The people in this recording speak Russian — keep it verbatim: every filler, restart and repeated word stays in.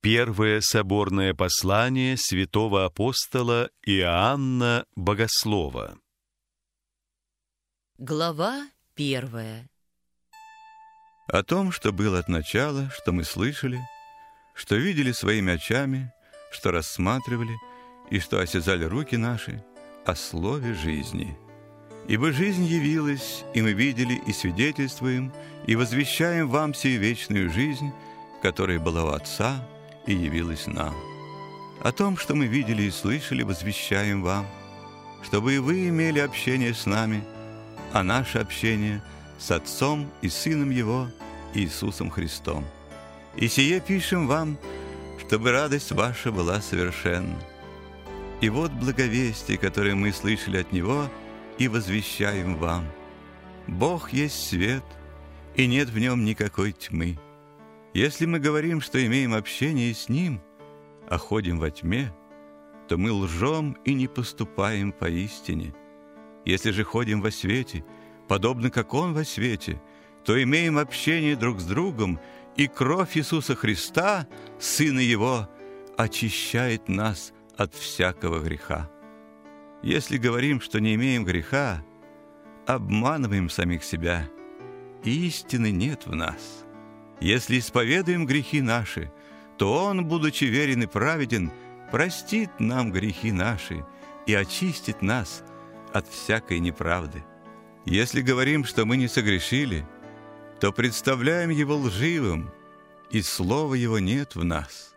Первое соборное послание святого апостола Иоанна Богослова. Глава первая. О том, что было от начала, что мы слышали, что видели своими очами, что рассматривали и что осязали руки наши, о слове жизни. Ибо жизнь явилась, и мы видели и свидетельствуем, и возвещаем вам сию вечную жизнь, которая была у Отца и явилась нам. О том, что мы видели и слышали, возвещаем вам, чтобы и вы имели общение с нами, а наше общение с Отцом и Сыном Его, Иисусом Христом. И сие пишем вам, чтобы радость ваша была совершенна. И вот благовестие, которое мы слышали от Него, и возвещаем вам. Бог есть свет, и нет в нем никакой тьмы. Если мы говорим, что имеем общение с Ним, а ходим во тьме, то мы лжем и не поступаем поистине. Если же ходим во свете, подобно как Он во свете, то имеем общение друг с другом, и кровь Иисуса Христа, Сына Его, очищает нас от всякого греха. Если говорим, что не имеем греха, обманываем самих себя, и истины нет в нас. Если исповедуем грехи наши, то Он, будучи верен и праведен, простит нам грехи наши и очистит нас от всякой неправды. Если говорим, что мы не согрешили, то представляем Его лживым, и слова Его нет в нас.